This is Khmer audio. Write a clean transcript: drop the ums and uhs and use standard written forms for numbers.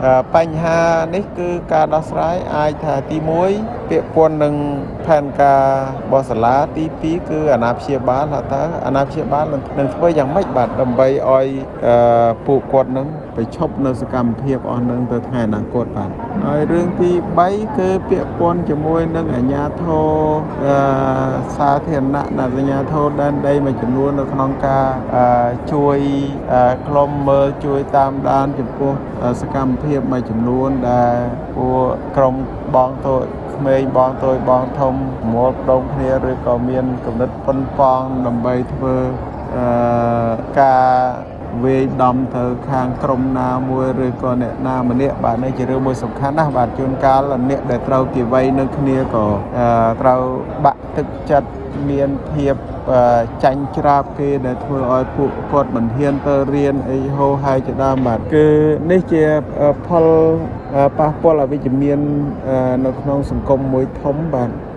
បញ្ហានេះគឺការដោះស្រាយអាចថាទី1ពាក្យពន្ធនឹងផែនការរបស់សាលាទី2គឺអាណាព្យាបាលថាតើអាណាព្យាបាលនឹងធ្វើយ៉ាងម៉េចបាទដើម្បីឲ្យពួកគាត់នឹងបញ្ឈប់នៅសកម្មភាពអស់នឹងទៅថ្ងៃអនាគតបាទហើយរឿងទី3គឺពាក្យពន្ធជាមួយនឹងអាជ្ញាធរសាធារណៈអាជ្ញាធរដែនដីមួយចំនួននៅក្នុងការជួយខ្លុំមើលជួយតាមដានចំពោះសកម្មភាពមួយចំនួនដែលពួកក្រុមបងតូចក្មេងបងតូចបងធំមកដងគ្នាឬក៏មានគំនិតប៉ុនប៉ងដើម្បីធ្វើការវាយដំទៅខាងក្រុមណាមួយឬក៏អ្នកណាម្នាក់បាទនេះជារឿងមួយសំខាន់ណាស់បាទជួនកាលអ្នកដែលត្រូវគេវាយនឹងគ្នាក៏ត្រូវបាក់ទឹកចិត្តមានភាពចាញ់ច្រាបគេដែលធ្វើឲ្យពួកគាត់មិនហ៊ានទៅរៀនអីហោហាយជាដើមបាទគឺនេះជាផលប៉ះពាល់អវិជ្ជមាននៅក្នុងសង្គមមួយធំបាទ